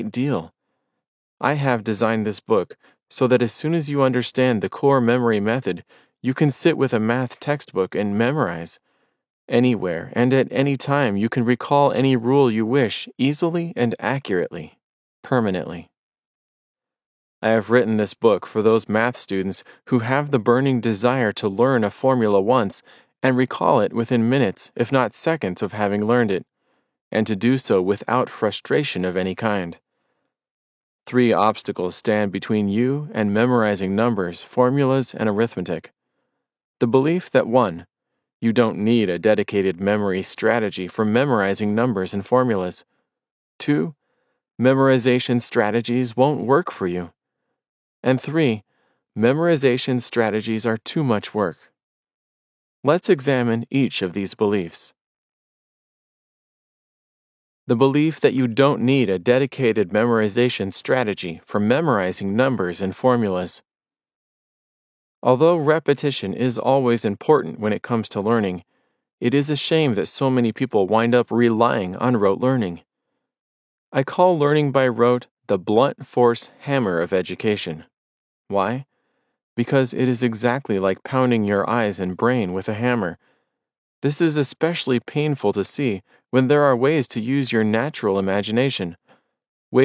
deal. I have designed this book so that as soon as you understand the core memory method, you can sit with a math textbook and memorize. Anywhere and at any time, you can recall any rule you wish easily and accurately, permanently. I have written this book for those math students who have the burning desire to learn a formula once and recall it within minutes, if not seconds, of having learned it, and to do so without frustration of any kind. 3 obstacles stand between you and memorizing numbers, formulas, and arithmetic. The belief that 1. You don't need a dedicated memory strategy for memorizing numbers and formulas. 2. Memorization strategies won't work for you. And 3. Memorization strategies are too much work. Let's examine each of these beliefs. The belief that you don't need a dedicated memorization strategy for memorizing numbers and formulas. Although repetition is always important when it comes to learning, it is a shame that so many people wind up relying on rote learning. I call learning by rote the blunt force hammer of education. Why? Because it is exactly like pounding your eyes and brain with a hammer. This is especially painful to see when there are ways to use your natural imagination,